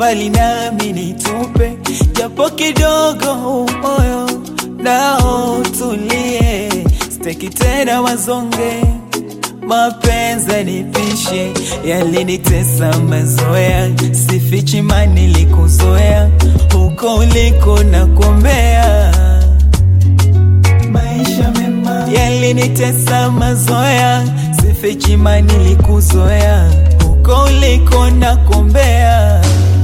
mbali nami nitupe japo kidogo moyo nao tulie. Sitaki tena wazonge, mapenzi nipishe, yalinitesa mazoea. Sifichi mani likuzoea, huko uliko nakuombea. Maisha mema yalinitesa mazoea, sifichi mani likuzoea, huko uliko nakuombea.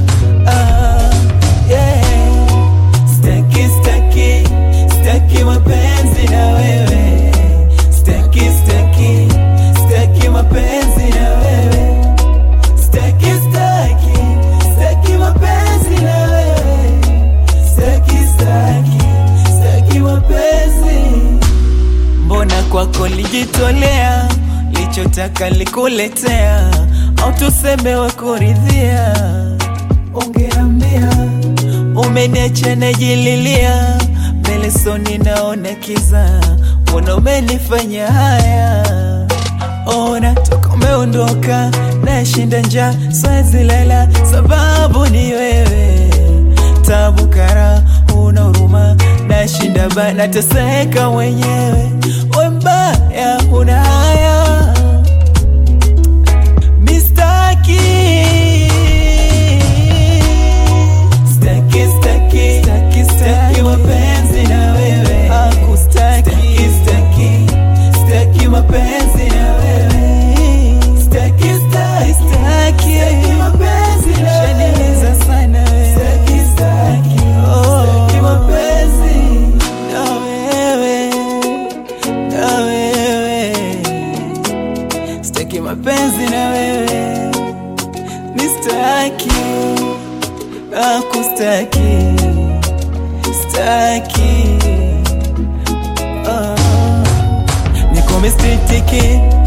Staki mapenzi na wewe, staki mapenzi na wewe, staki mapenzi na wewe, staki mapenzi. Mbona kwako lijitolea, lichotaka likuletea, au tuseme wakuridhia. Ungeambia umeniacha najililia, mbele soni naona kiza, mbona umenifanya haya. Ona toka umeondoka nashinda njaa, siwezi lala sababu ni wewe. Tabu kara una huruma, nashinda ba nateseka mwenyewe. We mbaya una haya, mistaki. Staki mapenzi na wewe, hakustaki. Staki mapenzi na wewe, staki mapenzi na wewe, shaniliza sana wewe. Staki mapenzi na wewe, staki mapenzi na wewe, mistaki, hakustaki. Staki, niko mistiki